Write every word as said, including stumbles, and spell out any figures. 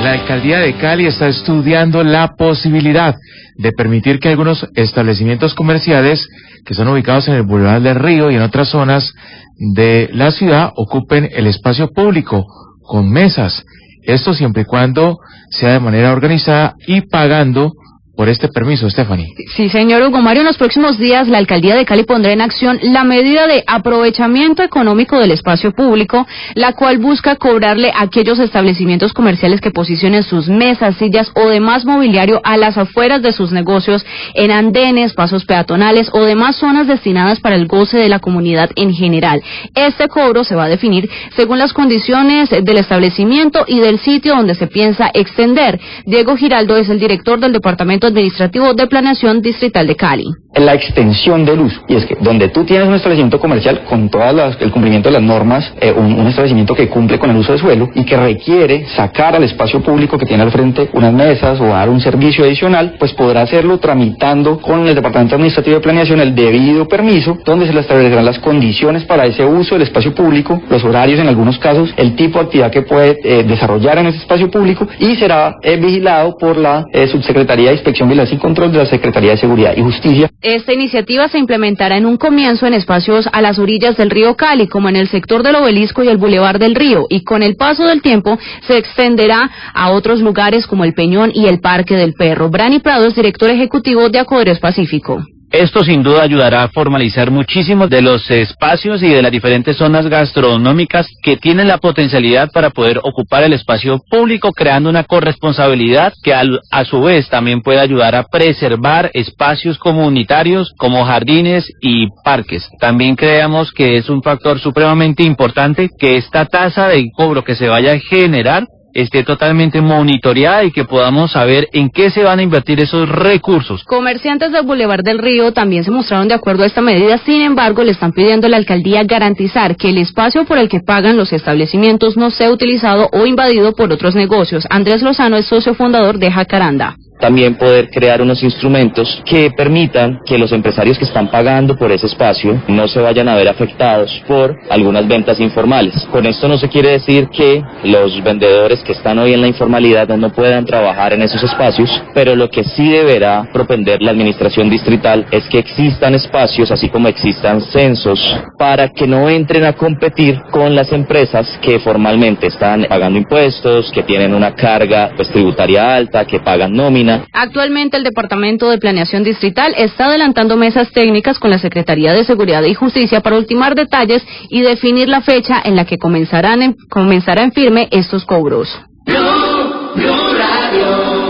La alcaldía de Cali está estudiando la posibilidad de permitir que algunos establecimientos comerciales que son ubicados en el Boulevard del Río y en otras zonas de la ciudad ocupen el espacio público con mesas. Esto siempre y cuando sea de manera organizada y pagando por este permiso, Stephanie. Sí, señor Hugo Mario, en los próximos días la alcaldía de Cali pondrá en acción la medida de aprovechamiento económico del espacio público, la cual busca cobrarle a aquellos establecimientos comerciales que posicionen sus mesas, sillas o demás mobiliario a las afueras de sus negocios, en andenes, pasos peatonales o demás zonas destinadas para el goce de la comunidad en general. Este cobro se va a definir según las condiciones del establecimiento y del sitio donde se piensa extender. Diego Giraldo es el director del Departamento Administrativo de Planeación Distrital de Cali. La extensión del uso, y es que donde tú tienes un establecimiento comercial con todo el cumplimiento de las normas, eh, un, un establecimiento que cumple con el uso de suelo y que requiere sacar al espacio público que tiene al frente unas mesas o dar un servicio adicional, pues podrá hacerlo tramitando con el Departamento Administrativo de Planeación el debido permiso, donde se le establecerán las condiciones para ese uso del espacio público, los horarios en algunos casos, el tipo de actividad que puede eh, desarrollar en ese espacio público, y será eh, vigilado por la eh, Subsecretaría de Inspección, Vigilancia y Control de la Secretaría de Seguridad y Justicia. Esta iniciativa se implementará en un comienzo en espacios a las orillas del río Cali, como en el sector del Obelisco y el Boulevard del Río, y con el paso del tiempo se extenderá a otros lugares como el Peñón y el Parque del Perro. Brani Prado es director ejecutivo de Acoderes Pacífico. Esto sin duda ayudará a formalizar muchísimos de los espacios y de las diferentes zonas gastronómicas que tienen la potencialidad para poder ocupar el espacio público, creando una corresponsabilidad que al, a su vez también puede ayudar a preservar espacios comunitarios como jardines y parques. También creemos que es un factor supremamente importante que esta tasa de cobro que se vaya a generar esté totalmente monitoreada y que podamos saber en qué se van a invertir esos recursos. Comerciantes del Boulevard del Río también se mostraron de acuerdo a esta medida, sin embargo, le están pidiendo a la alcaldía garantizar que el espacio por el que pagan los establecimientos no sea utilizado o invadido por otros negocios. Andrés Lozano es socio fundador de Jacaranda. También poder crear unos instrumentos que permitan que los empresarios que están pagando por ese espacio no se vayan a ver afectados por algunas ventas informales. Con esto no se quiere decir que los vendedores que están hoy en la informalidad no puedan trabajar en esos espacios, pero lo que sí deberá propender la administración distrital es que existan espacios, así como existan censos, para que no entren a competir con las empresas que formalmente están pagando impuestos, que tienen una carga pues tributaria alta, que pagan nómina. Actualmente el Departamento de Planeación Distrital está adelantando mesas técnicas con la Secretaría de Seguridad y Justicia para ultimar detalles y definir la fecha en la que comenzarán en, comenzará en firme estos cobros.